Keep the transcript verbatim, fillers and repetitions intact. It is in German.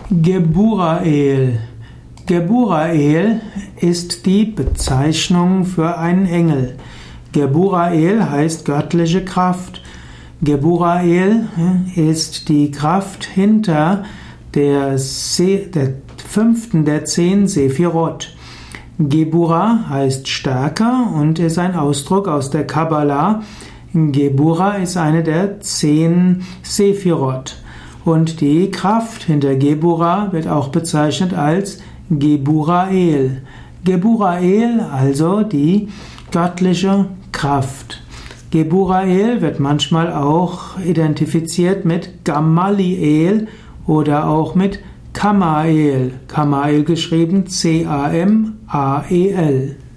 Geburael. Geburael ist die Bezeichnung für einen Engel. Geburael heißt göttliche Kraft. Geburael ist die Kraft hinter der, Se der fünften der zehn Sephirot. Gebura heißt Stärke und ist ein Ausdruck aus der Kabbala. Gebura ist eine der zehn Sephirot. Und die Kraft hinter Gebura wird auch bezeichnet als Geburael. Geburael, also die göttliche Kraft. Geburael wird manchmal auch identifiziert mit Gamaliel oder auch mit Camael. Camael geschrieben C A M A E L.